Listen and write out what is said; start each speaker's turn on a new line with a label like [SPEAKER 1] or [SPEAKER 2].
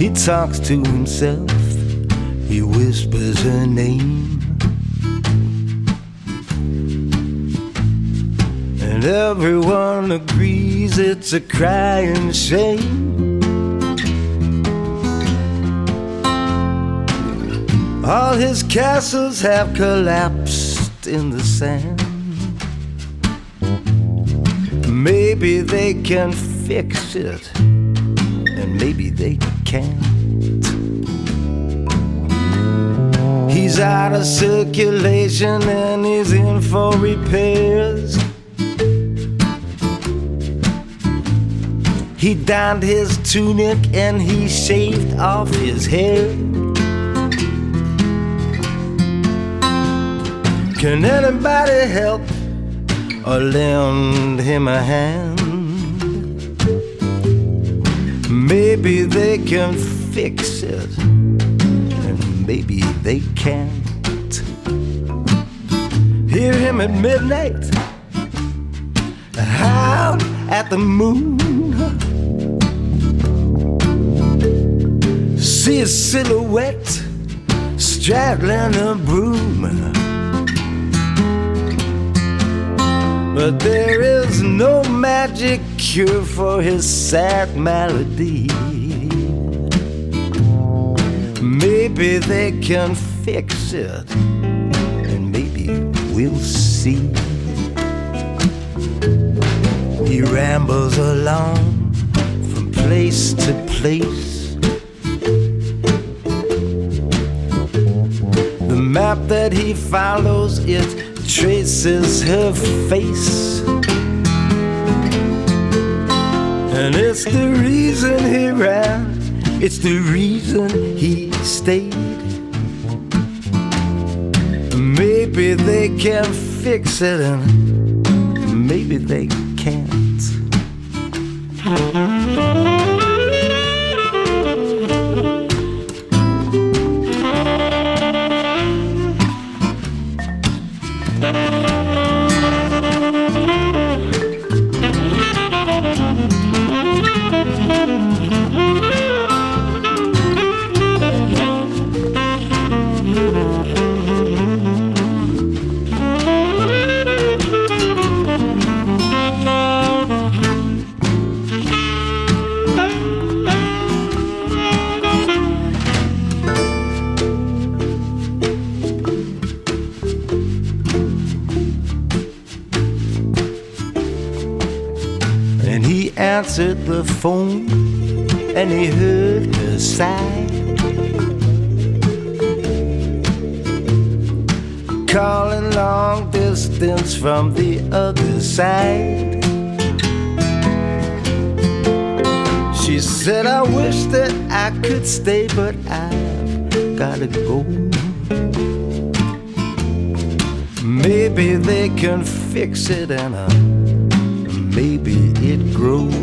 [SPEAKER 1] He talks to himself, he whispers her name, and everyone agrees it's a crying shame. All his castles have collapsed in the sand. Maybe they can fix it, and maybe they can't. He's out of circulation and he's in for repairs. He donned his tunic and he shaved off his hair. Can anybody help or lend him a hand? Maybe they can fix it, and maybe they can't. Hear him at midnight, out at the moon. See his silhouette straddling a broom. But there is no magic cure for his sad malady. Maybe they can fix it, and maybe we'll see. He rambles along from place to place. The map that he follows, it traces her face, and it's the reason he ran, it's the reason he stayed. Maybe they can fix it, and maybe they can't. Answered the phone and he heard her sigh, calling long distance from the other side. She said, I wish that I could stay, but I've gotta go. Maybe they can fix it, and maybe it grows.